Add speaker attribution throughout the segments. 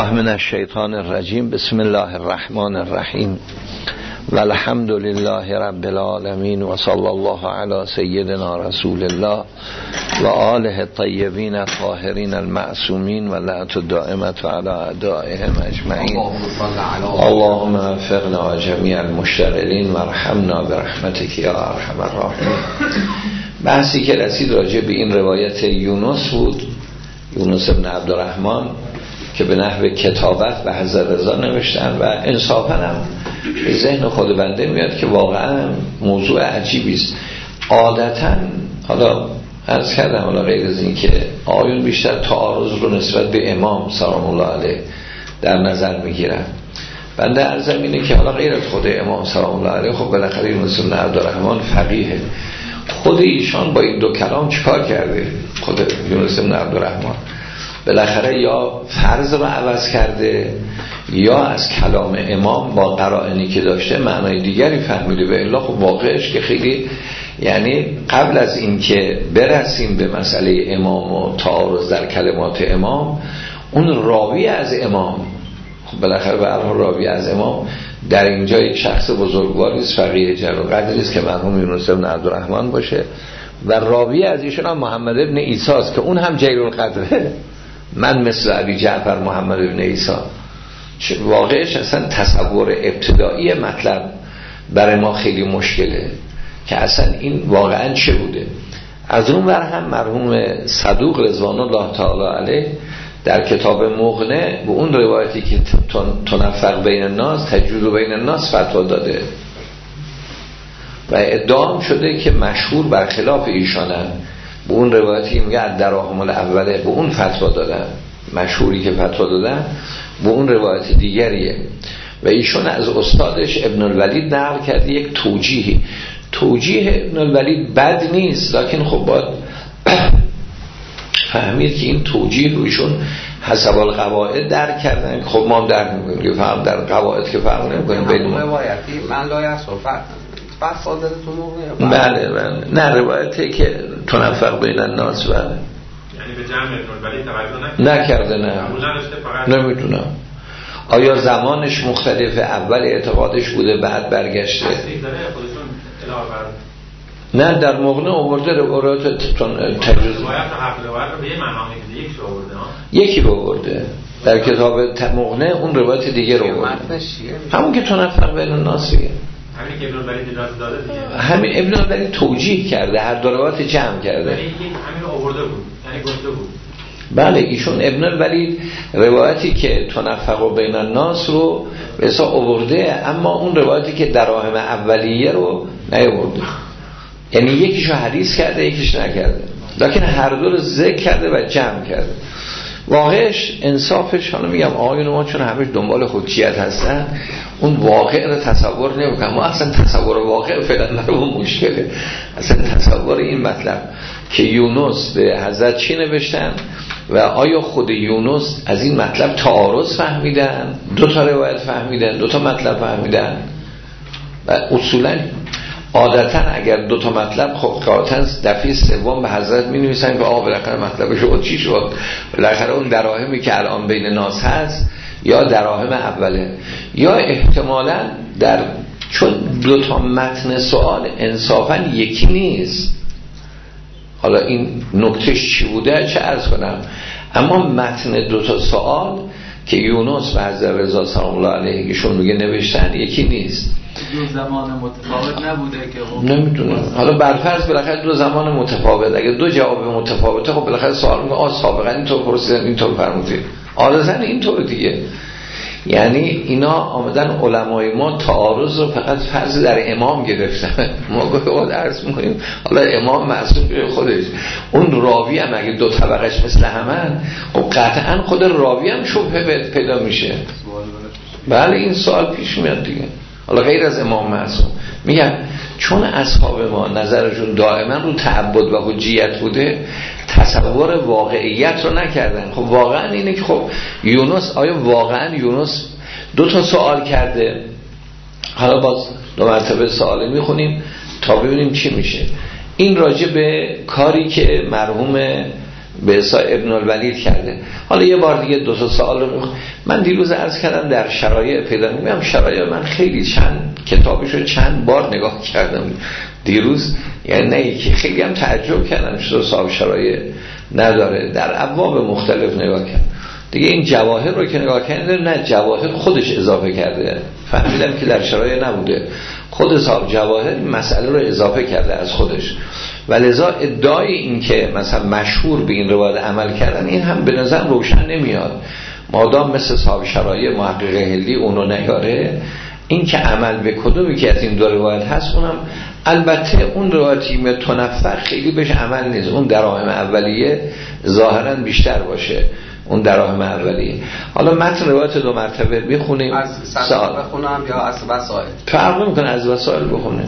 Speaker 1: من الشیطان الرجیم. بسم الله الرحمن الرحیم و الحمد لله رب العالمین و صلی الله علی سیدنا رسول الله و آله الطیبین الطاهرین المعصومین و لعنت الدائمة علی اعدائهم اجمعین. اللهم وفقنا جمیع المشتغلین و ارحمنا برحمتک یا ارحم الراحمین. بحثی که رسید راجع به این روایت یونس بود، یونس ابن عبدالرحمن، که به نحو کتابت به حضرت رضا نوشتن و انصافاً هم به ذهن خود بنده میاد که واقعا موضوع عجیبی است. عادتاً حالا عرض کردم، حالا غیر از این که آیون بیشتر تعارض رو نسبت به امام سلام الله علیه در نظر میگیرن، بنده عرضم اینه که حالا غیر از خود امام سلام الله علیه، خب بالاخره یونس ابن عبدالرحمن فقیه، خود ایشان با این دو کلام چیکار کرده؟ خود یونس ابن عبدالرحمن بالاخره یا فرض رو عوض کرده یا از کلام امام با قرائنی که داشته معنای دیگری فهمیده. به الا خب واقعش که خیلی، یعنی قبل از این که برسیم به مسئله امام و تعارض در کلمات امام، اون راوی از امام، خب بالاخره به هر حال راوی از امام در اینجا یک شخص بزرگواری است، فقیه جلیل است که مرحوم یونس بن عبدالرحمن باشه، و راوی از ایشون هم محمد ابن عیسی است که اون هم جلیل القدره، من مثل ابی جعفر محمد ابن عیسی. واقعش اصلا تصور ابتدایی مطلب برای ما خیلی مشکله که اصلا این واقعا چه بوده. از اون ور هم مرحوم صدوق رضوان الله تعالی علیه در کتاب مغنی به اون روایتی که تنفق بین الناس تجوز بین الناس فتوا داده و ادعا شده که مشهور برخلاف ایشانن. به اون روایتی میگه دراهم الاوله به اون فتوا دادن، مشهوری که فتوا دادن به اون روایت دیگریه و ایشون از استادش ابن الولید نقل کرده یک توجیه ابن الولید بد نیست، لکن خب باید فهمید که این توجیه رو ایشون حسب القواعد درک کردن. خب ما هم درک میکنیم، فهم در قواعد که فهم نمیکنیم بدون
Speaker 2: روایتی من لایه صحبت بس صادر تو موقع.
Speaker 1: بله نه روایتی که تنفق بین الناس بله،
Speaker 3: یعنی به جمع ابن الولید توجه
Speaker 1: نکرده. نه نمیدونم آیا زمانش مختلف، اول اعتقادش بوده بعد برگشته. نه در مغنی آورده روایت تجوز یکی رو آورده در کتاب مغنی، اون روایت دیگه رو آورده، همون که تنفق بین الناس،
Speaker 3: همین که ابن الولید اجازه داده دیگه،
Speaker 1: همین ابن الولید توجیه کرده، هر دو روایت جمع کرده،
Speaker 3: همین آورده بود، یعنی گفته بود.
Speaker 1: بله ایشون ابن الولید روایتی که تنفق بین الناس رو به حساب آورده، اما اون روایتی که دراهم اولیه رو نیاورده، یعنی یکیشو حدیث کرده یکیش نکرده، لکن هر دو رو ذکر کرده و جمع کرده. واقعش انصافش، حالا میگم آقایون ما چون همه دنبال خودکیت هستن اون واقع رو تصور نمیکنن. ما اصلا تصور واقع فعلا نداریم، مشکله اصلا تصور این مطلب که یونس به حضرت چی نوشتن و آیا خود یونس از این مطلب تعارض فهمیدن، دو تا روایت فهمیدن، دو تا مطلب فهمیدن. و اصولا عادتا اگر دو تا مطلب، خب قاطعا دفعه سوم به حضرت می نویسن که آقا بالاخره مطلب شد چی شد، بالاخره اون دراهمی که الان بین ناس هست یا دراهم اوله، یا احتمالاً چون دو تا متن سوال انصافاً یکی نیست. حالا این نکتهش چی بوده چه عرض کنم، اما متن دو تا سوال که یونس و حضرت رضا سلام الله علیه شون میگه نوشتن یکی نیست.
Speaker 2: دو زمان متفاوت نبوده که
Speaker 1: نمیدونم، حالا برفرض بالاخره دو زمان متفاوت، اگه دو جواب متفاوته خب بالاخره سوال میگه سابقا اینطور پرسیدن اینطور فرمودید، عادتاً اینطور دیگه. یعنی اینا آمدن علمای ما تعارض رو فقط فرض در امام گرفتن. ما گفت عرض میکنیم حالا امام معصوم خودش، اون راوی هم اگه دو طبقش مثل همن، خب قطعا خود راوی هم شبهه پیدا میشه. بله این سوال پیش میاد دیگه. حالا غیر از امام معصوم میگم چون اصحاب ما نظرشون دائما رو تعبد و حجیت بوده، تصور واقعیت رو نکردن. خب واقعا اینه که خب یونس، آیا واقعا یونس دو تا سوال کرده؟ حالا باز دو مرتبه سوال میخونیم تا ببینیم چی میشه. این راجع به کاری که مرحوم به حساب ابن الولید کرده. حالا یه بار دیگه 2 سوال رو من دیروز عرض کردم در شرایع پیدا میام، شرایع من خیلی چند کتابشو چند بار نگاه کردم دیروز، یعنی نه یکی، خیلی هم تعجب کردم چطور صاحب شرایع نداره، در ابواب مختلف نگاه کردم دیگه. این جواهر رو که نگاه کردم نه جواهر خودش اضافه کرده، فهمیدم که در شرایع نبوده، خود صاحب جواهر مسئله رو اضافه کرده از خودش، و لذا ادعای این که مثلا مشهور به این روایت عمل کردن این هم به نظر روشن نمیاد، مادام مثل صاحب شرایع محقق هلی اونو نیاره. این که عمل به کدومی که از این 2 روایت هست اونم البته اون روایتی متنفر خیلی بهش عمل نیست، اون دراهم اولیه ظاهرا بیشتر باشه، اون دراهم اولیه. حالا متن روایت 2 مرتبه بخونیم،
Speaker 2: از سال بخونم یا از وسائل؟
Speaker 1: فرق میکنه، از وسائل بخونیم.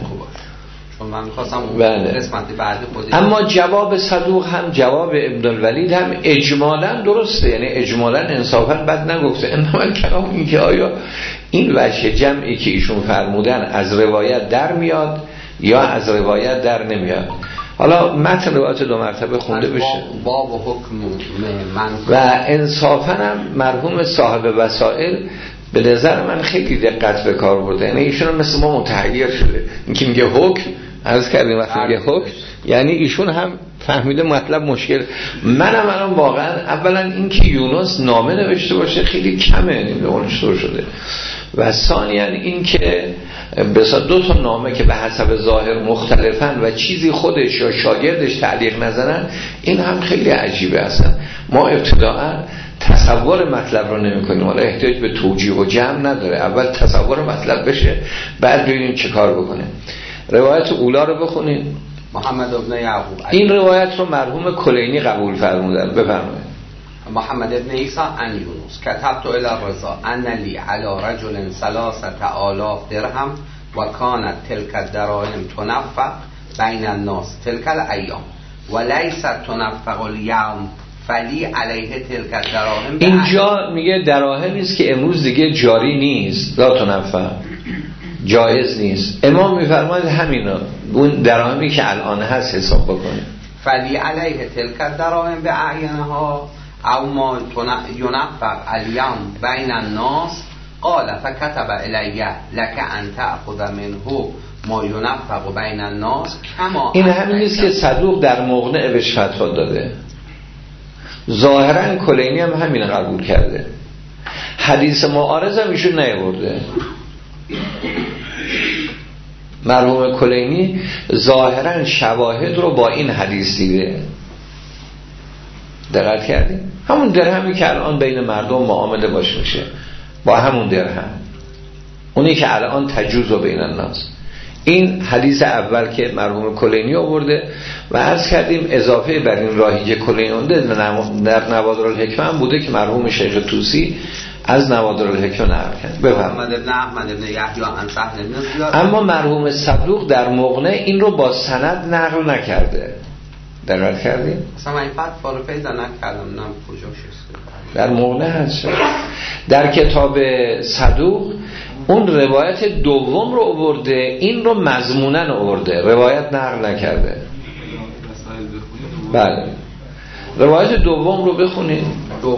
Speaker 2: چون من می‌خواستم اون قسمت بعدی خودی.
Speaker 1: اما جواب صدوق هم جواب ابن الولید هم اجمالاً درسته، یعنی اجمالاً انصافاً بد نگفته. انما کلام این که آیا این وجه جمعی که ایشون فرمودن از روایت در میاد یا از روایت در نمیاد. حالا متن روایت 2 مرتبه خونده بشه
Speaker 2: باب و حکم من
Speaker 1: و انصافاً هم مرحوم صاحب وسائل به نظر من خیلی دقت به کار برده، یعنی ایشون مثل ما متحیر شده. این که میگه حکم، عرض کردیم وقتی میگه حکم یعنی ایشون هم فهمیده مطلب مشکل. منم الان واقعا اولا این که یونس نامه نوشته باشه خیلی کمه، نمیدونم چطور شده، و ثانیا این که بسا 2 تا نامه که به حسب ظاهر مختلفن و چیزی خودش یا شاگردش تعلیق نزنن، این هم خیلی عجیبه. اصلا ما ابتداعا تصور مطلب رو نمی کنیم، حالا احتیاج به توجیه و جمع نداره، اول تصور مطلب بشه بعد ببینیم چه کار بکنه. روایت اولا رو بخونیم.
Speaker 2: محمد ابن یعقوب،
Speaker 1: این روایت رو مرحوم کلینی قبول فرمودن، بفرمایید.
Speaker 2: محمد ابن عیسی عن یونس كتبت الى الرضا ان لی علی رجل 3000 درهم و كانت تلك الدراهم تنفق بین الناس تلك الايام وليست تنفق اليوم فلی علیه تلک الدراهم.
Speaker 1: اینجا میگه دراهمی است که امروز دیگه جاری نیست، لا تنفع، جایز نیست. امام میفرماید همینا اون دراهمی که الان هست حساب بکنید.
Speaker 2: فلی علیه تلک الدراهم به اعینها او ما ينفق اليوم بین الناس قال فكتب الیه لك ان تأخذ منه ما ينفق بین الناس کما.
Speaker 1: این همین نیست که صدوق در مغنع بهش فتوا داده، ظاهرا کلینی هم همین قبول کرده، حدیث معارض هم ایشون نیاورده. مرحوم کلینی ظاهرا شواهد رو با این حدیث دیده. دقت کردیم؟ همون درهمی که الان بین مردم معامله باش میشه با همون درهم، اونی که الان تجوز و بین الناس. این حدیث اول که مرحوم کلینی آورده و عرض کردیم اضافه بر این راهی که کلینی آورده در نوادر الحکمه هم بوده که مرحوم شیخ طوسی از نوادر الحکمه نقل کرد.
Speaker 2: محمد ابن احمد ابن یحیی عن سهل بن زیاد.
Speaker 1: اما مرحوم صدوق در مغنع این رو با سند نقل نکرده. دقت کردیم؟
Speaker 2: اصلا این فتوا رو پیدا نکردم، نم کجاش است.
Speaker 1: در مغنع هست. در کتاب صدوق اون روایت دوم رو آورده، این رو مضموناً آورده، روایت نقل نکرده. بله روایت دوم رو بخونید.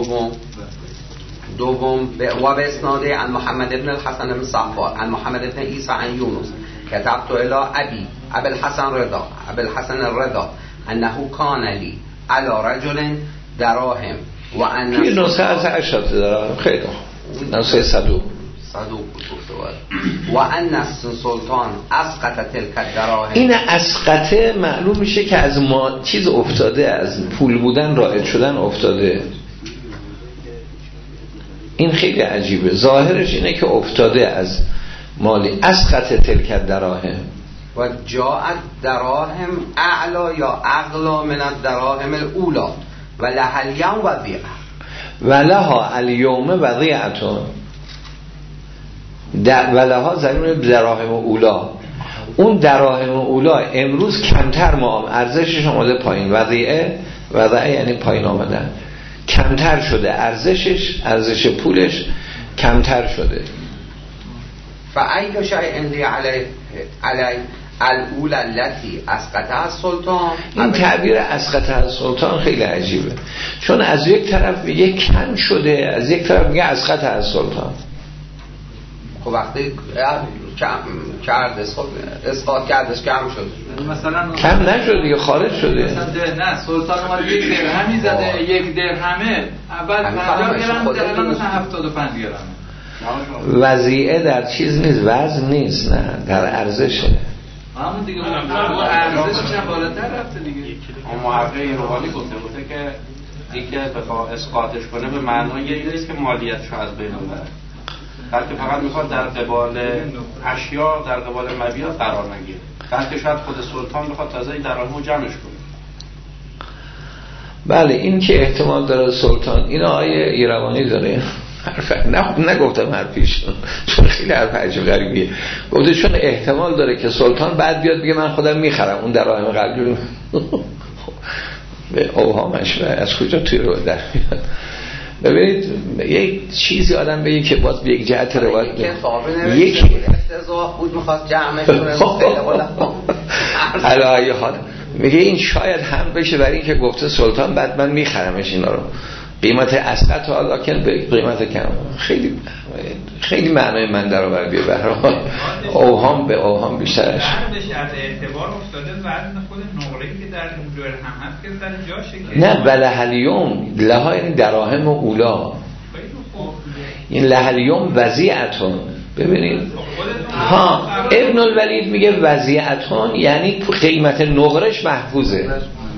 Speaker 2: دوم و به اسناده عن محمد ابن الحسن بن صفوان عن محمد ابن عیسی عن یونس كتبت الى ابي الحسن الرضا انه كان لي على رجل دراهم و ان
Speaker 1: این نسخه از اشات دراهم خیلی نسخه صدوق
Speaker 2: و ان السلطان اسقط تلك الدراهم.
Speaker 1: این اسقطه معلوم میشه که از ما چیز افتاده، از پول بودن رائج شدن افتاده. این خیلی عجیبه، ظاهرش اینه که افتاده از مالی. اسقط تلک الدراهم
Speaker 2: و جاءت دراهم اعلا یا اغلا من الدراهم الاولا و لها اليوم وضیعه
Speaker 1: و لها اليوم وضیعتون و لها زمین دراهم اولا. اون دراهم اولا امروز کمتر ارزشش آمده پایین. وضیعه یعنی پایین آمدن، کمتر شده ارزش پولش کمتر شده.
Speaker 2: فأي شيء عندي عليه الاول التي اسقطها السلطان.
Speaker 1: این تعبیر اسقطها السلطان خیلی عجیبه، چون از یک طرف میگه کم شده، از یک طرف میگه اسقطها السلطان.
Speaker 2: خب وقتی کرد اسقاط کردش کم شد،
Speaker 4: مثلا
Speaker 1: کم نشد دیگه، خارج شده.
Speaker 4: مثلا نه سلطان اومد یک درهمی زده، یک درهمه اول 50 گرم الان مثلا 75 گرمه.
Speaker 1: وضیعه در چیز نیست، وزن نیست، نه در ارزشه.
Speaker 4: همون دیگه ارزشش هم بالاتر رفته دیگه.
Speaker 5: اون محقق روحانی گفته که دیگه بخواد اسقاطش کنه به معنای این نیست که مالیاتش از بین ببره، بلکه فقط میخواد در قبال اشیا، در قبال مبیعات قرار نگیره، بلکه شاید خود سلطان بخواد تازه این درآمدو جمعش کنه.
Speaker 1: بله این که احتمال داره سلطان، این آقای ایروانی داره نگفتم حرفیشون، چون خیلی حرف عجیب غریبیه، گفته چون احتمال داره که سلطان بعد بیاد بگه من خودم میخرم اون دراهم قلبی به اوهامش از کجا توی رو در میاد. ببینید یک چیزی آدم بگه که باز به یک جهت روایت
Speaker 2: یک افتضاح بود میخواست جمعش کنه
Speaker 1: علی حال میگه این شاید هم بشه برای اینکه گفته سلطان بعد من میخرمش اینا رو، قیمت اسقط و لکن به قیمت کم. خیلی معنای من در آورد بیه، به هر حال اوهام به اوهام بیشترش.
Speaker 6: به شرط اعتبار افتاده وزن خود نقره‌ای که در اونجور هم هست که در جاشه که
Speaker 1: نه بلهلیوم لها یعنی دراهم اولا، این لهلیوم وضیعتون. ببینید ها ابن الولید میگه وضیعتون یعنی قیمت نقرش محفوظه.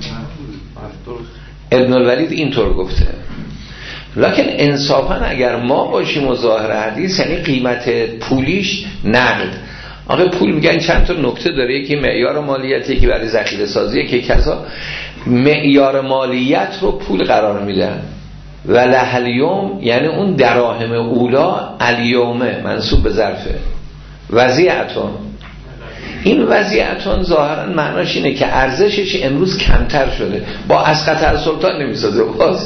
Speaker 1: ابن الولید اینطور گفته، لکن انصافا اگر ما باشیم و ظاهر حدیث یعنی قیمت پولیش نقد. آخه پول میگن چند تا نکته داره، یکی معیار مالیت، یکی برای ذخیره سازی، یکی کذا. معیار مالیت رو پول قرار میدن و لهلیوم یعنی اون دراهم اولا، الیومه منصوب به ظرفه، وضیعتون. این وضعیتون ظاهرا معناش اینه که ارزشش امروز کمتر شده، با اسقط السلطان نمیسازه باز.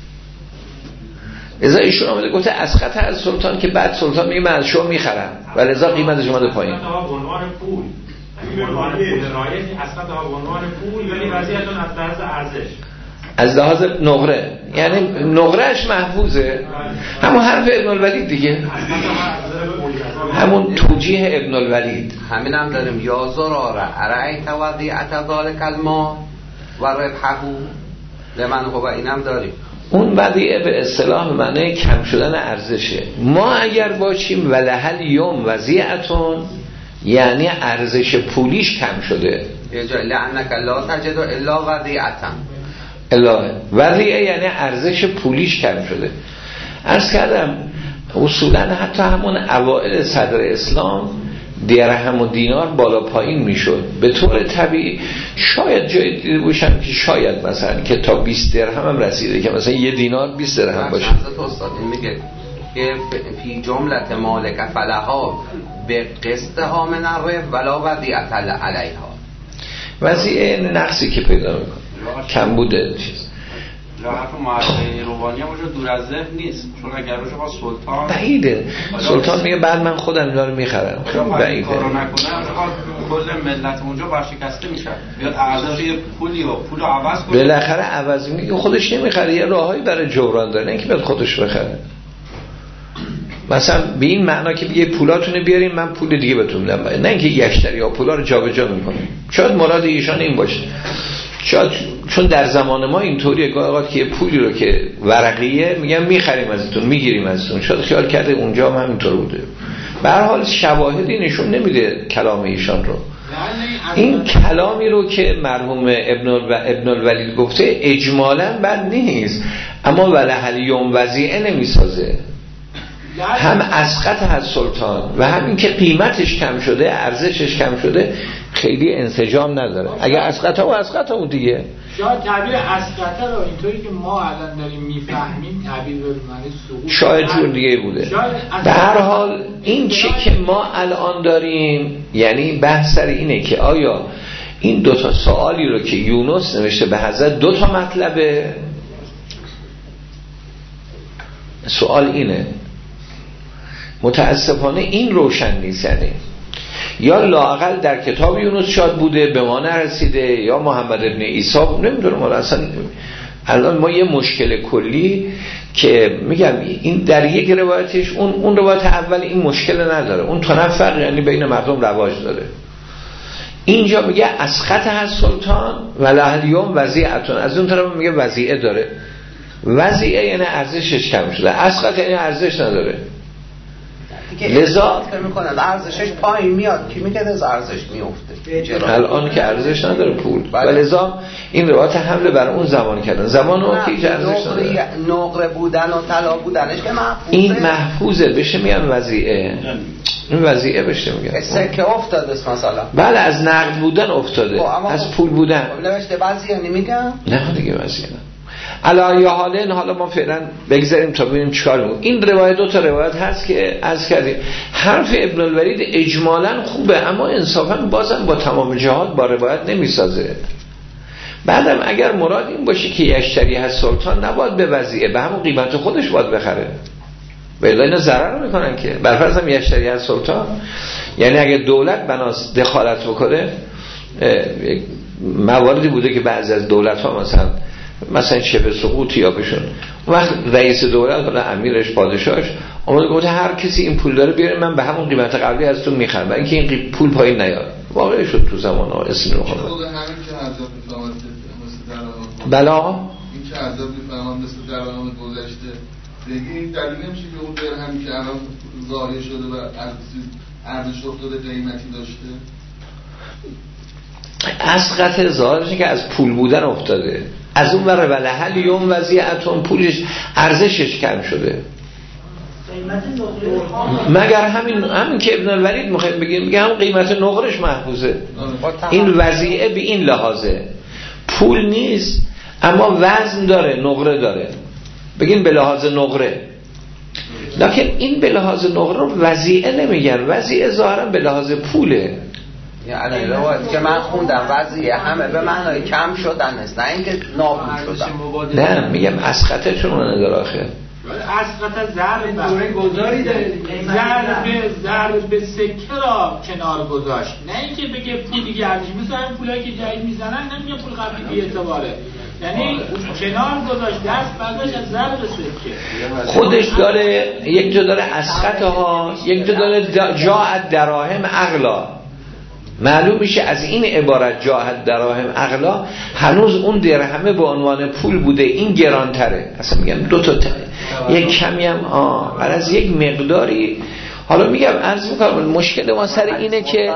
Speaker 1: ازا ایشون آمده گفته اسقط السلطان که بعد سلطان میگه من از شما میخرم و لذا قیمتش اومده پایین.
Speaker 3: اسقط ها عنوان پول، عنوان پول رایج، اسقط ها عنوان پول، ولی وضعیتون از لحاظ ارزش،
Speaker 1: از لحاظ نقره، یعنی نقرهش محفوظه. همون حرف ابن الولید دیگه، همون توجیه ابن الولید.
Speaker 2: همین هم داریم یا زراره ارائیت وضیعت ذالک المال و ربحه لمن هو، اینم داریم.
Speaker 1: اون وضیعه به اصطلاح معنی کم شدن ارزشه. ما اگر باشیم ولهل یوم وضیعتون یعنی ارزش پولیش کم شده،
Speaker 2: لعنک لا تجد الا وضیعتا،
Speaker 1: وضیعه یعنی ارزش پولیش کم شده. عرض کردم اصولا حتی همون اوائل صدر اسلام درهم و دینار بالا پایین میشد به طور طبیعی. شاید جای دیده باشم که شاید مثلا که تا 20 درهم هم رسیده که مثلا یه دینار 20 درهم باشه.
Speaker 2: حضرت استاد میگه که فی جملت مالک فلها به قسطها من الربح ولا وضیعت علیها، وضیعه
Speaker 1: نقصی که پیدا میکنه کم بوده چیز.
Speaker 5: حرف معرفه روحانی هم اونجا دور از ذهن نیست، چون اگر روش با سلطان
Speaker 1: بعیده، سلطان میگه بعد من خودم اینا رو میخرم، بعیده
Speaker 5: کارو نکنه کل ملت اونجا ورشکسته میشه، بیاد اعضای پولی و پولو عوض کنه،
Speaker 1: بالاخره عوض میگه خودش نمیخره، یه راههایی برای جبران داره، نه اینکه بیاد خودش بخره. مثلا به این معنا که بگه پولاتونو بیارین من پول دیگه بهتون میدم، نه اینکه یشتری ها پولا رو جابجا میکنه. شاید مراد ایشان این باشه، شاید چون در زمان ما اینطوریه گاهی که پولی رو که ورقیه میگن میخریم ازتون میگیریم ازتون، شاید خیال کرده اونجا هم همینطور بوده. به هر حال شواهدی نشون نمیده کلام ایشان رو. این کلامی رو که مرحوم ابن الولید گفته اجمالاً بد نیست، اما ولهل یوم وضیعه نمیسازه، هم اسقط از سلطان و همین که قیمتش کم شده، ارزشش کم شده، خیلی انسجام نداره. اگر اسقط ها دیگه
Speaker 7: شاید تعبیر اسقط رو اینطوری که ما الان داریم میفهمیم تعبیر به معنی سقوط
Speaker 1: شاید جور دیگه بوده. به هر حال این چه که ما الان داریم یعنی بحث سر اینه که آیا این دوتا سوالی رو که یونس نوشته به حضرت دوتا مطلبه. سوال اینه، متاسفانه این روشن نیست، یعنی یا لااقل در کتاب یونس شاد بوده به ما نرسیده، یا محمد ابن عیسی، نمیدونم. اصلا الان ما یه مشکل کلی که میگم این در یک روایتش اون روایت اول این مشکل نداره، اون تنفق یعنی بین مردم رواج داره. اینجا میگه اسخط از سلطان و لهلیوم وضیعتون، از اون طرف میگه وضیعه داره. وضیعه یعنی ارزشش کم شده، اسخط یعنی ارزش نداره. لذا
Speaker 2: میکنن ارزشش پایین میاد، کی میگه از ارزش میفته
Speaker 1: الان که ارزش نداره پول. و لذا این روایت حمله بر اون زمان کردن، زمان اون که هیچ ارزش نداره.
Speaker 2: نقره بودن و طلا بودنش که محفوظه،
Speaker 1: این محفوظه بشه میگن وضیعه. این وضیعه بشه میگن
Speaker 2: سکه افتاده مثلا.
Speaker 1: بله از نقد بودن افتاده، از پول بودن
Speaker 2: نوشته وضیعه نمیگم.
Speaker 1: نه دیگه وضیعه نه. علی حالین حالا ما فعلا بگذاریم تا ببینیم چیکار می‌کنه. این روایت دو تا روایت هست که عرض کردیم. حرف ابن الولید اجمالاً خوبه، اما انصافاً بازم با تمام جهات با روایت نمیسازه. بعدم اگر مراد این باشه که یشتری از سلطان نباید به وضیعه، به همون قیمت خودش باید بخره، ولی اینا ضرر میکنن که بر فرض هم یشتری از سلطان، یعنی اگه دولت بناس دخالت بکنه، مواردی بوده که بعضی از دولت‌ها مثلا شبه سقوط یا بشون، وقت رئیس دولت ولی امیرش پادشاهش اومد گفت هر کسی این پول داره بیاره من به همون قیمت قبلی از تو میخرم، برای اینکه این پول پایین نیاد. واقعی شد تو زمان ها اسم رو خواهد بلا
Speaker 8: این که عذاب میفهمم مثل درام گذشته دیگه این دلیل نمیشه که اون درهمی که الان ظاهر شده و ارزش افتاده قیمتی داشته.
Speaker 1: اسقط ظاهرش که از پول بودن افتاده، از اون بره ولی هل یوم وضیعتون پولش ارزشش کم شده. مگر همین که ابن الولید میخوایم بگیم، میگه هم قیمت نقرش محفوظه. این وضیعه به این لحاظه، پول نیست اما وزن داره، نقره داره، بگین به لحاظ نقره. لکن این به لحاظ نقره رو وضیعه نمیگن، وضیعه ظاهرا به لحاظ پوله.
Speaker 2: یعنی روایت که من خوندم وضعیه همه به معنای کم شدن است، نه اینکه نابود شدن.
Speaker 1: نه میگم اسقطه چون اون نداره آخه.
Speaker 7: اسقطه ضرب گذاری داره، ضرب به سکه را کنار گذاشت، نه اینکه بگه پول دیگه ارزش، مثلا این پولایی که جدید میزنن نمیگه پول قبلی بی اعتباره، یعنی کنار گذاشت، دست برداشت از ضرب سکه.
Speaker 1: خودش داره یک جا داره اسقطه ها، یک جا داره جاءت دراهم اغلا. معلوم میشه از این عبارت جاءت دراهم اغلا هنوز اون درهمه به عنوان پول بوده، این گرانتره. اصلا میگم دو تا یک کمی هم از یک مقداری. حالا میگم عرض میکنم مشکل ما سر اینه که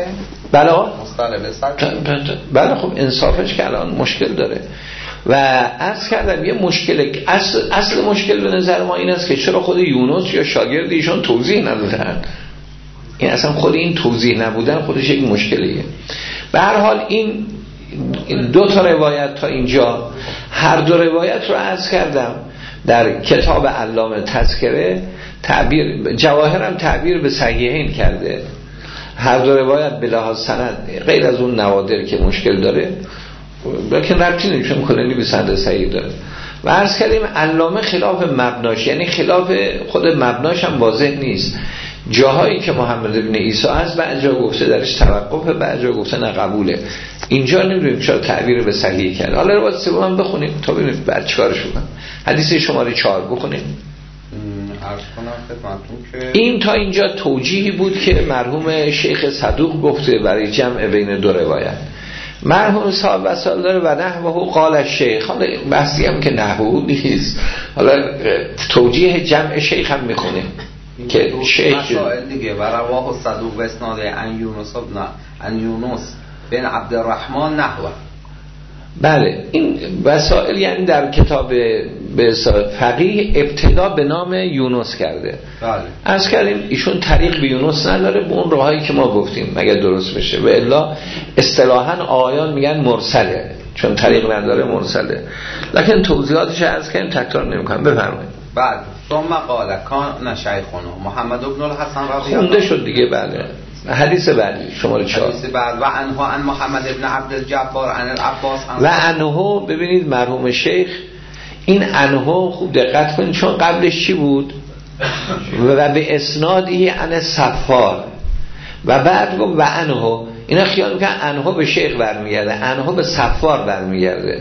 Speaker 1: بله خب انصافش که الان مشکل داره و عرض کردم یه مشکل اصل مشکل به نظر ما این است که چرا خود یونس یا شاگرد ایشون توضیح ندادن. این اصلا خود این توضیح نبودن خودش یک مشکلیه. به هر حال این دو تا روایت تا اینجا، هر دو روایت رو عرض کردم در کتاب علامه تذکره تعبیر جواهرم تعبیر به صحیحین کرده. هر دو روایت به لحاظ سند غیر از اون نوادر که مشکل داره لیکن ربطی نمیشه کلنی به سند صحیح داره. و عرض کردیم علامه خلاف مبناش، یعنی خلاف خود مبناش هم واضح نیست. جاهایی که محمد ابن عیسی از بعد جا گفته درش توقف، بعد جا گفته نه قبوله. اینجا نمیدونیم چرا تعبیر به صحیح کرد. حالا روایت سوم هم بخونیم تا ببینیم بعد چیکارش بکنیم. حدیث شماره 4 بخونیم.
Speaker 2: عرض کنم خدمتتون که
Speaker 1: این تا اینجا توجیهی بود که مرحوم شیخ صدوق گفته برای جمع بین دو روایت. مرحوم صاحب وسائل داره و نحوه قال الشیخ. حالا بحثی هم که نحوه نیست، حالا توجیه جمع شیخ هم میخونه که شیخ
Speaker 2: مسائل دیگه و رواه صدوق و اسناد عن یونس بن عبدالرحمن نحوه.
Speaker 1: بله این وسائل یعنی در کتاب به فقیه ابتدا به نام یونس کرده.
Speaker 2: بله
Speaker 1: عرض کردیم ایشون طریق به یونس نداره به اون راهی که ما گفتیم مگر درست بشه، و الا اصطلاحاً آیان میگن مرسله، چون طریق نداره مرسله. لکن توضیحاتش عرض کردیم تکرار نمی‌کنم. بفرمایید.
Speaker 2: بعد ثم قال کان شیخنا محمد بن الحسن رضی الله
Speaker 1: خونده شد دیگه. بله حدیث بعدی شماره 4.
Speaker 2: حدیث بعد و عنه عن محمد ابن عبد الجبار عن العباس
Speaker 1: و عنه. ببینید مرحوم شیخ این عنه خوب دقت کنید چون قبلش چی بود؟ و به اسنادی عن صفار. و بعد گفت و انهو، اینا خیال میکنن انهو به شیخ برمیگرده، انهو به صفار برمیگرده.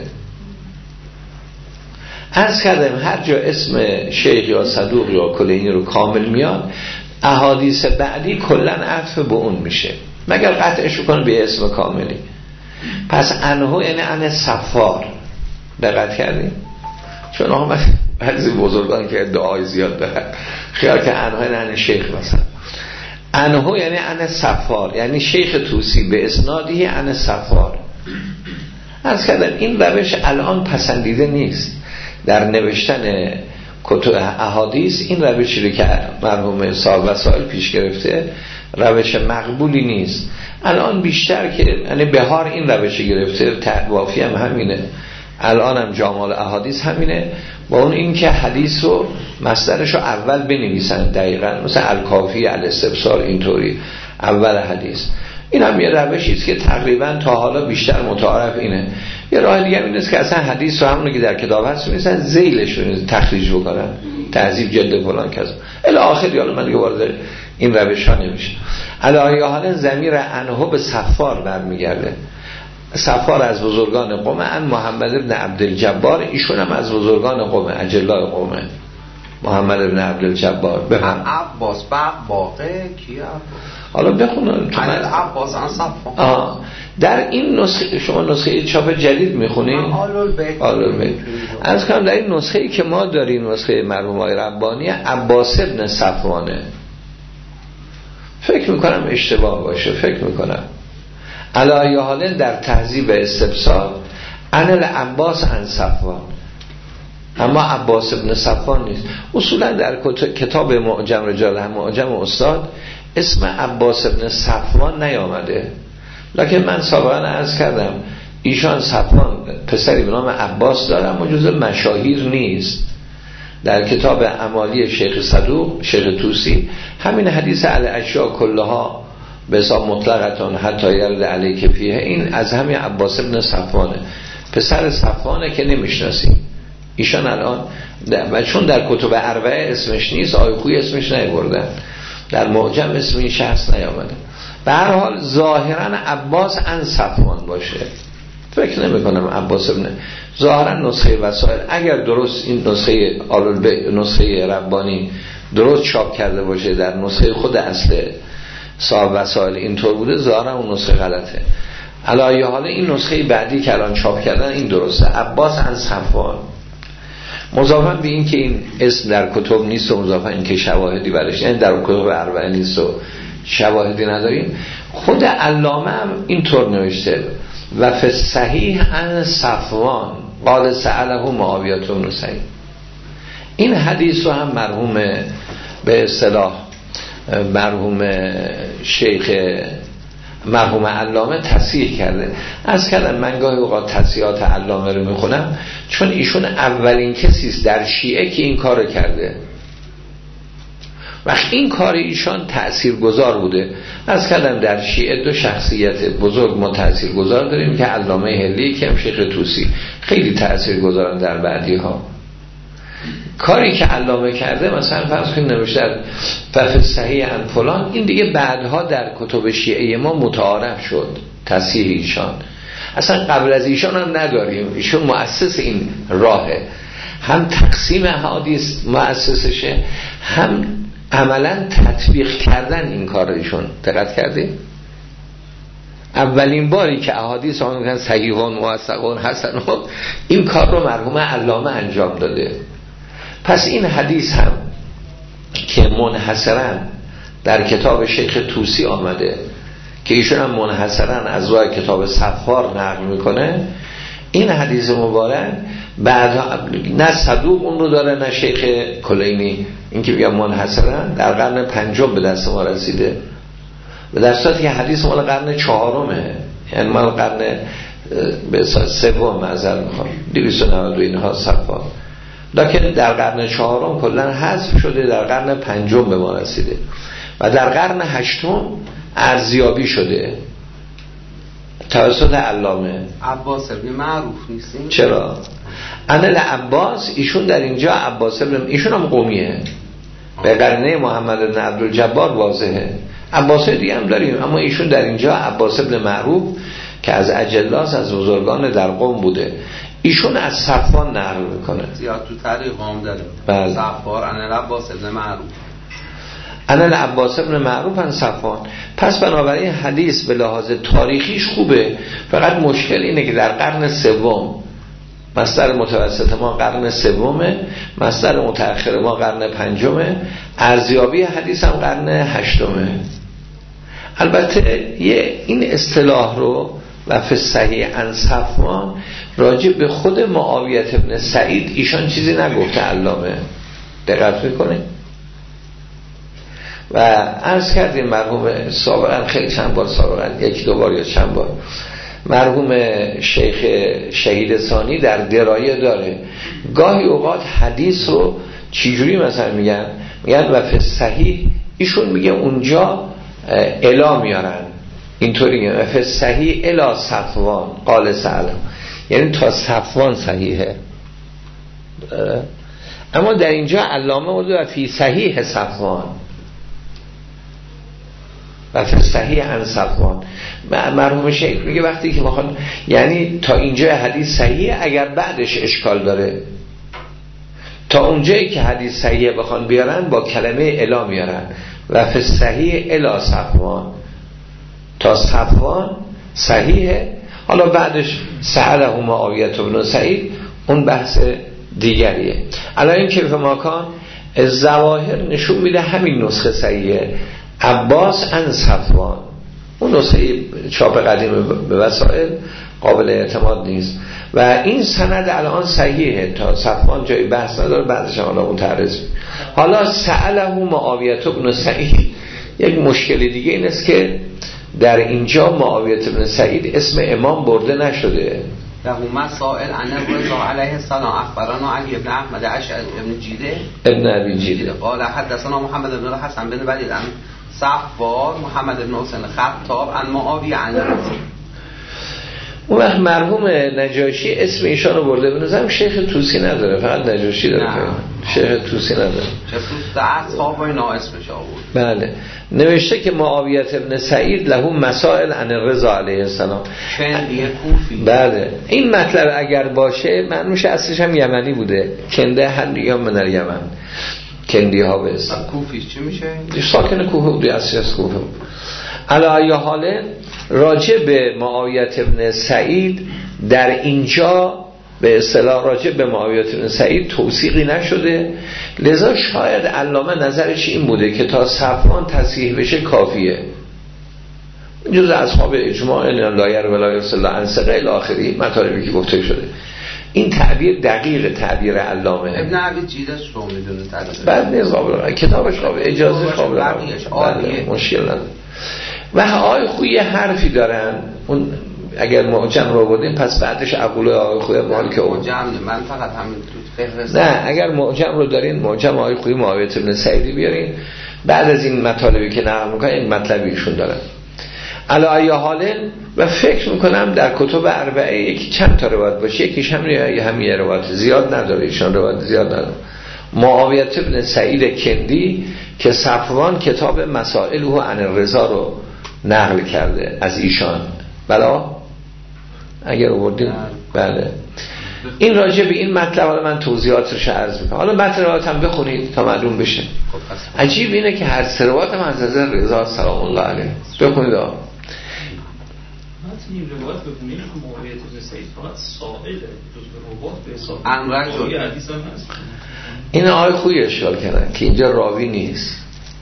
Speaker 1: عرض کردم هر جا اسم شیخ یا صدوق یا کلینی رو کامل میاد، احادیث بعدی کلن عطف به اون میشه مگر قطعش کنه به اسم کاملی. پس انهو یعنی ان صفار. دقت کردیم؟ چون آقا بعضی بزرگان که ادعای زیاد دارن خیال که انهو یعنی ان شیخ مثلا، انهو یعنی ان صفار، یعنی شیخ طوسی به اسنادی ان صفار. عرض کردم این روش الان پسندیده نیست در نوشتن کتب احادیث. این روشی رو که مرحوم صاحب وسائل پیش گرفته روش مقبولی نیست الان. بیشتر که یعنی بهار این روش گرفته، وافی هم همینه، الان هم جامع احادیث همینه، با اون این که حدیث رو مصدرش رو اول بنویسن دقیقاً، مثلا الکافی الاستبصار اینطوری اول حدیث. این هم یه روشی است که تقریبا تا حالا بیشتر متعارف اینه. یه راه دیگه این است که اصلا حدیث رو همونو که در کتاب هست می‌نویسن ذیلش رو تخریج بکنن، تهذیب جلد فلان کذا الی آخر. یالا من دیگه وارد این روش ها نمیشه. علی حال ضمیر انهو به صفار برمیگرده. صفار از بزرگان قوم، ان محمد ابن عبدالجبار، ایشون هم از بزرگان قوم، اجلای قومه، محمد ابن عبدالجبار. بفهم
Speaker 2: عباس باقی کیه؟
Speaker 1: حالا بخونم تو من
Speaker 2: عباس ان صفار.
Speaker 1: در این نسخه، شما نسخه چاپ جدید میخونید؟ آلول بیت. از کنم در این نسخه‌ای که ما داریم، نسخه مرحوم آقای ربانی، عباس ابن صفوانه. فکر میکنم اشتباه باشه، فکر میکنم. علی حال در تهذیب استبصار ان العباس عن صفوان، اما عباس ابن صفوان نیست. اصولا در کتاب معجم رجال هم معجم استاد اسم عباس ابن صفوان نیامده، لکن من سابقا عرض کردم ایشان صفوان پسری به نام عباس داره اما جزء مشاهیر نیست. در کتاب اعمالی شیخ صدوق، شیخ طوسی، همین حدیث الاشیاء کلها به حساب مطلقتان حتی یرد علیک فیه، این از همین عباس ابن صفوانه، پسر صفوانه که نمیشناسیم ایشان الان. و چون در کتب اربعه اسمش نیست، آیخوی اسمش نیاوردن، در معجم اسم این شخص نیامده. به هر حال ظاهرا عباس عن صفوان باشه، فکر نمی کنم عباس ابن. ظاهرا نسخه وسائل اگر درست این نسخه ربانی درست چاپ کرده باشه، در نسخه خود اصل صاحب وسائل اینطور بوده، ظاهرا اون نسخه غلطه. علی حال این نسخه بعدی که الان چاپ کردن این درسته، عباس عن صفوان. مضافاً به این که این اسم در کتب نیست و مضافاً این که شواهدی برش، یعنی در کتب اربعه نیست و شواهدی نداریم، خود علامه هم اینطور نوشته و فی الصحیح عن صفوان قال سأله معاویه بن سعید. این حدیث رو هم مرحوم به اصطلاح مرحوم شیخ مرحوم علامه تصحیح کرده. از کردم من گاهی اوقات تصحیحات علامه رو میخونم چون ایشون اولین کسی است در شیعه که این کارو کرده. وقت این کار ایشان تأثیرگذار بوده. از کردم در شیعه دو شخصیت بزرگ ما تأثیرگذار داریم که علامه هلی که هم شیخ طوسی، خیلی تأثیرگذارن در بعدی ها. کاری که علامه کرده مثلا فرض کنید نوشته ففی صحیح عن فلان، این دیگه بعدها در کتب شیعه ما متعارف شد تصحیح ایشان. اصلا قبل از ایشان هم نداریم، ایشون مؤسس این راهه، هم تقسیم حدیث مؤسسشه، هم عملا تطبیق کردن این کار ایشون. دقت کردی؟ اولین باری که احادیث آن میگن صحیحون موثقون حسنون، این کار رو مرحوم علامه انجام داده. پس این حدیث هم که منحصرا در کتاب شیخ طوسی آمده که ایشون هم منحصرا از راه کتاب صفار نقل میکنه، این حدیث مبارک بعد نه صدوق اون رو داره نه شیخ کلینی، این که بگم منحصرا در قرن پنجم به دست ما رسیده، به در صورتی که حدیث مال قرن چهارمه، یعنی مال قرن به سوم معذرت میخوام 290 اینها صفار، لکن در قرن چهارم کلا حذف شده، در قرن پنجم به ما رسیده و در قرن هشتم ارزیابی شده توسط علامه.
Speaker 2: عباس ابن معروف نیستین؟
Speaker 1: چرا؟ انل عباس، ایشون در اینجا عباس ابن، ایشون هم قومیه، به قرنه محمد بن عبدالجبار واضحه. عباس دیگه هم داریم، اما ایشون در اینجا عباس ابن معروف که از اجلاس از بزرگان در قم بوده، ایشون از صفوان نقل میکنه.
Speaker 2: زیاد تو طریق قم داره.
Speaker 1: بله.
Speaker 2: صفوان عباس ابن معروف،
Speaker 1: عباس ابن معروف عن صفوان. پس بنابراین حدیث به لحاظ تاریخیش خوبه، فقط مشکل اینه که در قرن سوم، مصدر متوسط ما قرن سومه، مصدر متأخر ما قرن پنجمه، ارزیابی حدیث هم قرن هشتمه. البته این اصطلاح رو و فی الصحیح عن صفوان راجع به خود معاویه ابن سعید ایشان چیزی نگفته علامه، دقت میکنه. و عرض کردیم مرحوم سابقا، خیلی چند بار سابقا، یک دو بار یا چند بار، مرحوم شیخ شهید ثانی در درایه داره گاهی اوقات حدیث رو چجوری مثلا میگن و فی الصحیح، ایشون میگه اونجا الا میارن، اینطوری میگن و فی الصحیح الا صفوان قال سلام، یعنی تا صفوان صحیحه. اما در اینجا علامه و فی صحیح صفوان و فی صحیح عن صفوان. مرحوم شیخ میگه وقتی که بخوان، یعنی تا اینجا حدیث صحیحه، اگر بعدش اشکال داره تا اونجایی که حدیث صحیحه بخوان بیارن با کلمه الا میارن و فی صحیح الا صفوان، تا صفوان صحیحه. حالا بعدش سأله معاویه بن سعید، اون بحث دیگریه. الان این کیف ماکان الظواهر نشون میده همین نسخه صحیحه، عباس عن صفوان. اون نسخه چاپ قدیم به وسائل قابل اعتماد نیست و این سند الان صحیحه، تا صفوان جای بحث نداره، بعدش حالا اون تعرض. حالا سأله معاویه بن سعید، یک مشکل دیگه این است که در اینجا معاویه بن سعید اسم امام برده نشده.
Speaker 2: له مسائل عن الرضا علیه السلام اخبرنا علی ابن احمد اشعری ابن جیده
Speaker 1: ابن ابی جیده
Speaker 2: قال حدثنا محمد بن الحسن بن ولید عن صفوان محمد بن حسین خطاب عن معاویه عن الرضا.
Speaker 1: اون وقت مرحوم نجاشی اسم ایشانو برده، به نظرم شیخ توسی نداره، فقط نجاشی داره. شیخ توسی نداره،
Speaker 2: شیخ توسی اصحاب و اینا اسمش آورد.
Speaker 1: بله، نوشته که معاویه ابن سعید له مسائل عن الرضا علیه السلام،
Speaker 2: کندی کوفی.
Speaker 1: بله، این مطلب اگر باشه من میشه اصلش هم یمنی بوده، کنده هر یا من الیمن، کندی ها به اسم.
Speaker 2: کوفیش چی میشه؟
Speaker 1: ساکن کوفه بوده، اصلش از کوفه بود. علی ای حال راجع به معاویه ابن سعید در اینجا به اصطلاح راجع به معاویه ابن سعید توثیقی نشده، لذا شاید علامه نظرش این بوده که تا صفوان تصحیح بشه کافیه. جز اصحاب اجماع لا ولایت صلی الله علیه و آله آخری مطالبی که گفته شده. این تعبیر دقیق تعبیر علامه.
Speaker 2: ابن عبی جیدش رو میدونه تعبیر.
Speaker 1: بعد نیز قابل کتابش قابل اجازه قابل مشکل نداره. و آقای خویی حرفی دارن، اون اگر معجم رو بودیم پس بعدش عقوله آقای خویی مال که اون
Speaker 2: معجم من فقط همین تو فهرست.
Speaker 1: نه، اگر معجم رو دارین معجم آقای خویی معاویه ابن سعیدی بیارین، بعد از این مطالبی که نقل میکنن این مطلبی ایشون دارن. علی ای حال و فکر میکنم در کتب اربعه یکی چند تا روایت باشه، یکیش همین روایت، زیاد نداره، ایشان روایت زیاد نداره. معاویه ابن سعید کندی که صفوان کتاب مسائله عن الرضا رو نقل کرده از ایشان، بلا اگر آوردیم. بله، این راجع به این مطلب حالا من توضیحاتش عرض میکنم. حالا متن روایت هم بخونید تا معلوم بشه. عجیب اینه که هر سه روایت هم از نظر رضا سلام الله علیه بخونید.
Speaker 3: این روایت بخونید که معاویه ابن سعید فقط سائله، جزء روایت به حساب
Speaker 2: امر
Speaker 3: حدیث هم هست.
Speaker 1: این آقای خوی اشکال کردن که اینجا راوی نیست.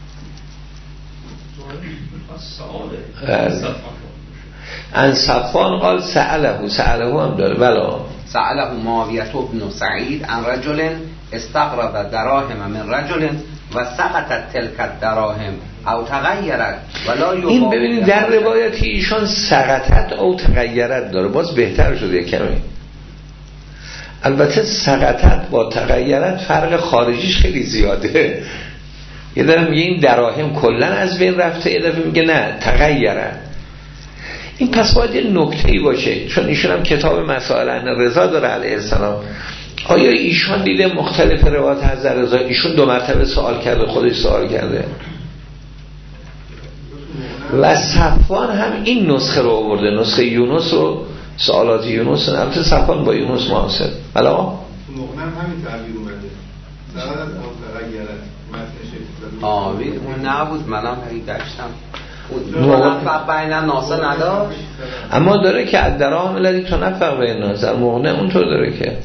Speaker 1: ان صفوان قال سأله هم داره. بلا
Speaker 2: سأله معاویه ابن سعید عن رجل استقرض دراهم من رجل و سقطت تلك الدراهم او تغیرت ولا یباع.
Speaker 1: این ببینید در روایت ایشان سقطت او تغیرت داره، باز بهتر شده کمی. البته سقطت با تغیرت فرق خارجیش خیلی زیاده. یه دفعه میگه این دراهم کلن از بین رفته، یه دفعه میگه نه تغیرت. این پس باید یه نکته‌ای باشه، چون ایشون هم کتاب مسائل عن رضا داره علیه السلام. آیا ایشان دیده مختلف روایات از رضا؟ ایشون 2 مرتبه سوال کرده، خودش سوال کرده. و صفوان هم این نسخه رو آورده، نسخه یونس رو، سوالات یونس، البته صفوان با یونس معاصر. بلا
Speaker 8: مغنم همین تعبیر اومده، سرد از متغیرت
Speaker 2: آوید اون نبود، منم هی داشتم تنفق بین الناس نداشت،
Speaker 1: اما داره که الدراهم الذی تنفق بین الناس، مغنه اونطور داره که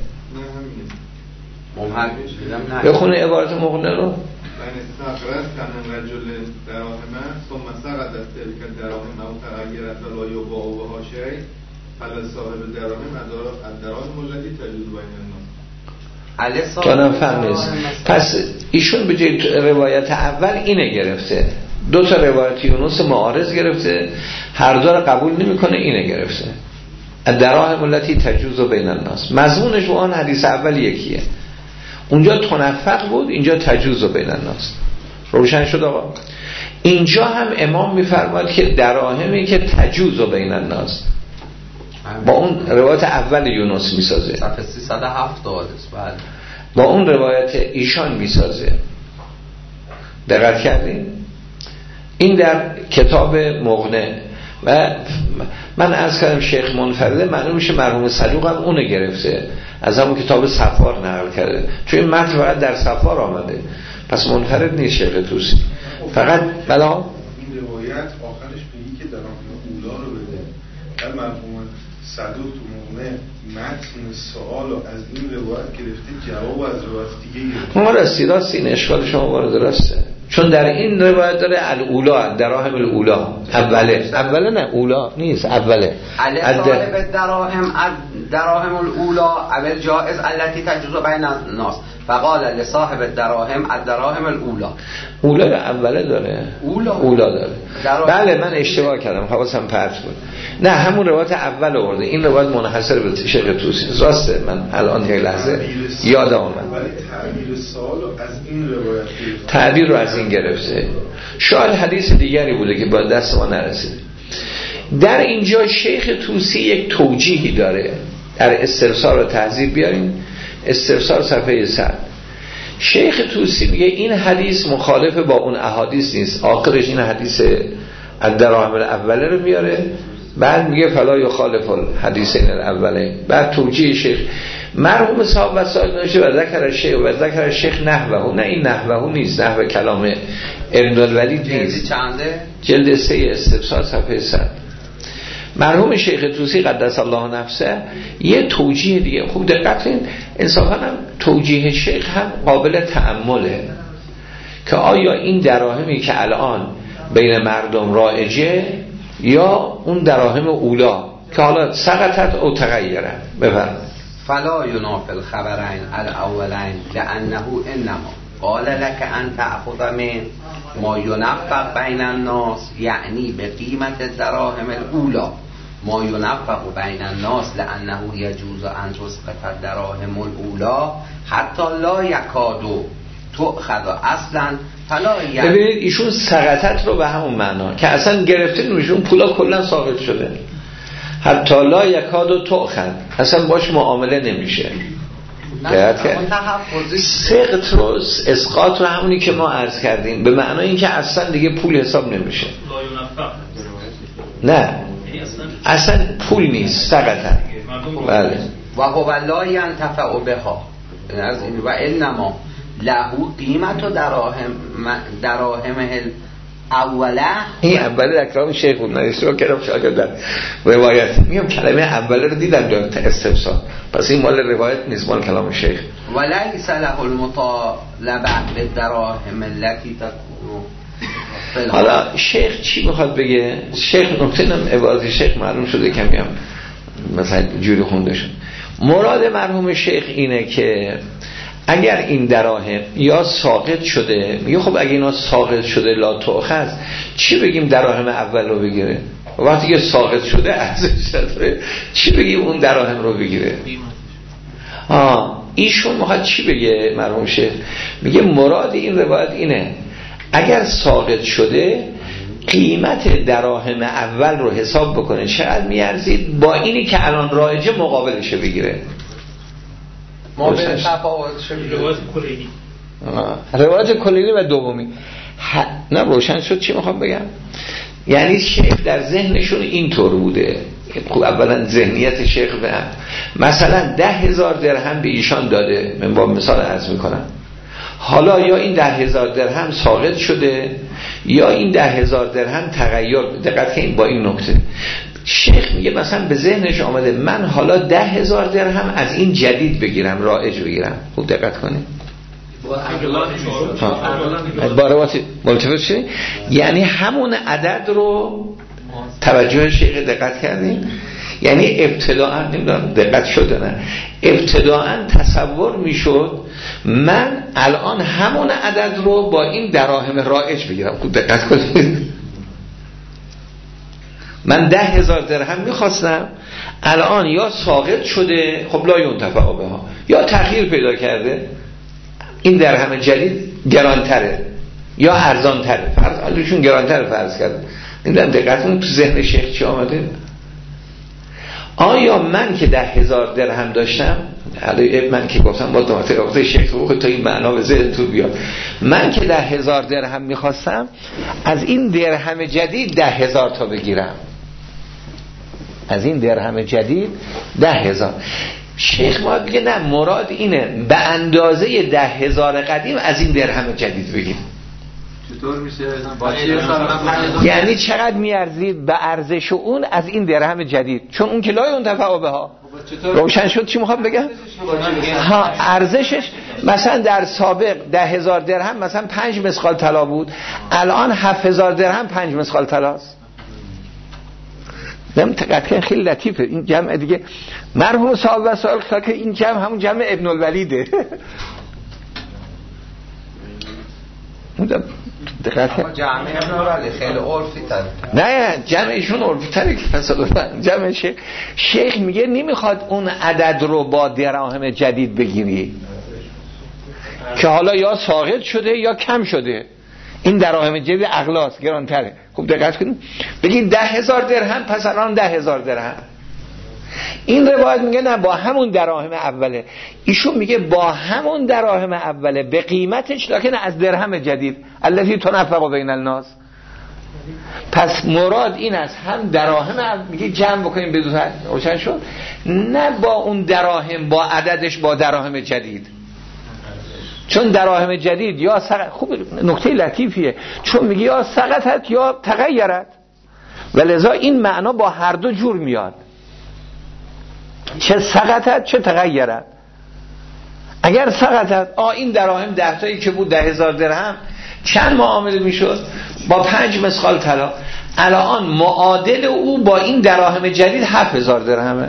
Speaker 1: بخونه عبارت مغنه رو.
Speaker 8: این استخرج کن رجل دراهم ثم سرد تلك الدراهم او تغیرت ولا یباع بها شیء فلصاحب دراهم الدراهم التي تجوز بین الناس.
Speaker 1: تنفق نیست. پس ایشون به جای روایت اول اینه گرفته، دو تا روایت یونس معارض گرفته، هر دو رو قبول نمیکنه، اینه گرفته الدراهم التي تجوز بین الناس. مضمونش و آن حدیث اول یکیه، اونجا تنفق بود، اینجا تجوز بین الناس. روشن شد آقا؟ اینجا هم امام میفرماید که دراهمی که تجوز بین الناس با اون روایت اول یونس میسازه،
Speaker 2: صفحه 370 بله،
Speaker 1: با اون روایت ایشان میسازه. دقت کردین؟ این در کتاب مغنه. و من عرض کردم شیخ منفرده معلوم میشه مرحوم صدوق هم اونو گرفته، از همون کتاب صفار نقل کرده، چون این متن فقط در صفار آمده، پس منفرد نیست شیخ طوسی. فقط بلا
Speaker 8: این روایت آخرش میگه که دراهم اولا رو بده، در مرحوم صدوق تو مغنه متن سوال از این روایت گرفته، جواب از روایت دیگه گرفته.
Speaker 1: ما راست این اشکال شما وارد درسته، چون در این روایت داره الاولا، دراهم الاولا، اوله نه اولا نیست، اوله
Speaker 2: صاحب دراهم الاولا اول جائز التي تجوز بین الناس فقال لصاحب الدراهم الدراهم الاولا.
Speaker 1: اولا اوله داره، اولا داره. بله من اشتباه کردم، حواسم پرت بود. نه همون روایت اول آورده، این روایت منحصر به شیخ طوسی. راسته، من الان یک لحظه یادم اومد.
Speaker 8: ولی تعبیر سوال از این روایت
Speaker 1: تعبیر رو از این گرفته، شاید حدیث دیگری بوده که با دست ما نرسیده. در اینجا شیخ طوسی یک توجیهی داره، در استرسال و تهذیب بیارین، استرسال صفحه 100. شیخ طوسی میگه این حدیث مخالف با اون احادیث نیست، آخرش این حدیث الدراهم الاوله رو میاره، بعد میگه فلا یخالف الحدیثین الاولین. بعد توجیه شیخ مرحوم صاحب وسائل نوشته و ذکر الشیخ نحوه، نه این نحوه نیست، نحوه کلام ابن الولید نیست.
Speaker 2: چنده؟
Speaker 1: جلد 3 استفسار صفحه 100. مرحوم شیخ طوسی قدس الله نفسه یه توجیه دیگه، خوب دقت کنید، انصافا هم توجیه شیخ هم قابل تأمله که آیا این دراهمی که الان بین مردم رایجه یا اون دراهم اولا که حالا سقطت او تغییره. بفرمایید.
Speaker 2: فلا ينافي الخبرين الاولين لانه انما قال لك ان تأخذ من ما ينفق بين الناس يعني بقيمة الدراهم الاولى ما ينفق بين الناس لانه يجوز ان تسقط الدراهم الاولى حتى لا يكاد تؤخذ اصلا.
Speaker 1: ببینید ایشون سقطت رو به همون معنا که اصلا گرفته نمیشون، پولا کلا ساقط شده، حتی لا یکاد و تؤخذ، اصلا باش معامله نمیشه. سقط رو، اسقاط رو همونی که ما عرض کردیم، به معنای اینکه اصلا دیگه پول حساب نمیشه. نه اصلا پول نیست، سقطن. بله.
Speaker 2: و هو لا ينتفع بها و انما له قیمت و دراهمه اوله.
Speaker 1: این اوله اکرام شیخ بود، من اشتباه کردم شاید در روایت میگم کلمه اوله رو دیدم در استفسار، پس این مال روایت نیست، مال کلام شیخ.
Speaker 2: ولیس له المطالبه بالدراهم التي تكون.
Speaker 1: حالا شیخ چی میخواد بگه؟ شیخ نکته‌ام عبارت شیخ معلوم شده کمی هم مثلا جوری خونده شد. مراد مرحوم شیخ اینه که اگر این دراهم یا ساقط شده، میگه خب اگه اینا ساقط شده لا تؤخذ، چی بگیم دراهم اول رو بگیره؟ وقتی که ساقط شده ارزش نداره، چی بگیم اون دراهم رو بگیره؟ ایشون میخواد چی بگه مرحوم شیخ؟ میگه مراد این روایت اینه اگر ساقط شده قیمت دراهم اول رو حساب بکنه چقدر میارزید، با اینی که الان رایجه مقابلشه بگیره.
Speaker 2: ما به تفاوت
Speaker 1: روایت کلینی و دومی نه روشن شد چی میخوام بگم؟ یعنی شیخ در ذهنشون اینطور بوده. خب اولا ذهنیت شیخ بهم مثلا 10,000 درهم به ایشان داده، من با مثال عرض میکنم، حالا یا این 10,000 درهم ساقط شده یا این 10,000 درهم تغییر. دقت کنید با این نکته شیخ میگه مثلا به ذهنش آمده من حالا 10,000 درهم از این جدید بگیرم، رایج بگیرم. خوب دقت کنید باروات ملتفت شد، یعنی همون عدد رو توجه شیخ دقت کردیم. یعنی ابتداءً نمیدونم دقت شده نه، ابتداءً تصور میشد من الان همون عدد رو با این دراهم رایج بگیرم. خوب دقت کنید من 10,000 درهم میخواستم، الان یا ساقط شده، خب لا ينتفع بها، یا تغییر پیدا کرده، این درهم جدید گرانتره یا ارزانتره، فرضشون گرانتره فرض کرده. این دقت کنید تو ذهن شیخ چی آمده. آیا من که 10,000 درهم داشتم، من که گفتم با دومت شیخ رو تا این معنا به ذهن تو بیاد، من که 10,000 درهم میخواستم از این درهم جدید 10,000 تا بگیرم، از این درهم جدید 10,000. شیخ ما بگه نه، مراد اینه به اندازه 10,000 قدیم از این درهم جدید بگیم.
Speaker 4: چطور میشه؟
Speaker 1: یعنی چقدر میارزید به ارزش اون از این درهم جدید، چون اون که لا ينتفع بها. روشن شد چی میخوام بگم؟ ها ارزشش مثلا در سابق 10,000 درهم مثلا 5 مسقال طلا بود، الان 7,000 درهم 5 مسقال طلاست. نم تقریبا خیلی لطیفه این جمع دیگه. مرحوم صاحب وسائل تا که این جمع همون جمع ابن الولیده.
Speaker 2: دقیقاً جمع ابن الولی خیلی عرفی تر.
Speaker 1: نه جمع ایشون عرفی تره که مثلا جمع شیخ میگه نمیخواد اون عدد رو با دراهم جدید بگیری که حالا یا ساقط شده یا کم شده، این دراهم جدید اغلاس گرانتره. خوب دقت کنید بگید 10,000 درهم پس الان 10,000 درهم. این روایت میگه نه با همون دراهم اوله، ایشون میگه با همون دراهم اوله به قیمتش، لکن از درهم جدید الذی تنفق بین الناس. پس مراد این است هم دراهم میگه جمع بکنیم بدون روشن شد، نه با اون دراهم با عددش با دراهم جدید، چون دراهم جدید یا خوب نکته لطیفیه، چون میگه یا سقطت یا تغیرت، ولذا این معنا با هر دو جور میاد، چه سقطت چه تغیرت. اگر سقطت این دراهم 10 تایی که بود 10,000 درهم چند معامله میشد؟ با 5 مسقال طلا. الان معادل او با این دراهم جدید 7,000 درهمه.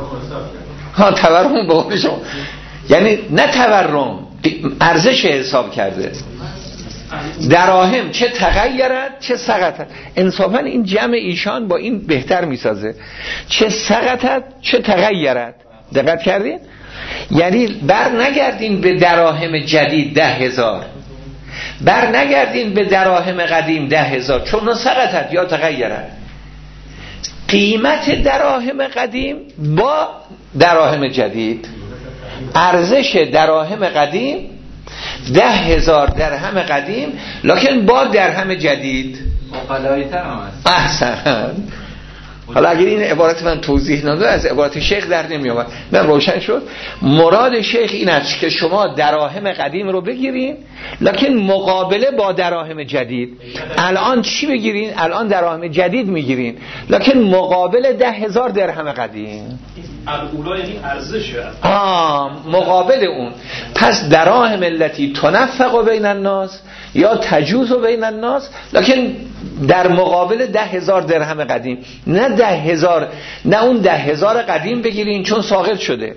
Speaker 1: تورم با شما، یعنی نه تورم، ارزش حساب کرده. دراهم چه تغیرت چه سقطت. انصافا این جمع ایشان با این بهتر میسازه، چه سقطت چه تغیرت. دقت کردین؟ یعنی بر نگردین به دراهم جدید 10,000، بر نگردین به دراهم قدیم 10,000، چون سقطت یا تغیرت. قیمت دراهم قدیم با دراهم جدید، ارزش دراهم قدیم 10,000 درهم قدیم لکن با درهم جدید
Speaker 4: مقلایتر هم هست.
Speaker 1: احسن. حالا اگر این عبارت من توضیح نداد از عبارت شیخ در نمی آمد. من روشن شد مراد شیخ این است که شما دراهم قدیم رو بگیرین لکن مقابله با دراهم جدید. الان چی بگیرین؟ الان دراهم جدید میگیرین لکن مقابل 10,000 درهم قدیم.
Speaker 3: الاولا یعنی ارزشه
Speaker 1: مقابل اون. پس دراهم التي تنفق بین الناس یا تجوز بین الناس لکن در مقابل 10,000 درهم قدیم، نه 10,000، نه اون 10,000 قدیم بگیرین چون ساقط شده،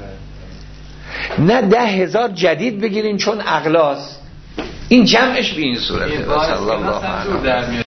Speaker 1: نه 10,000 جدید بگیرین چون اغلاس. این جمعش به این صورته.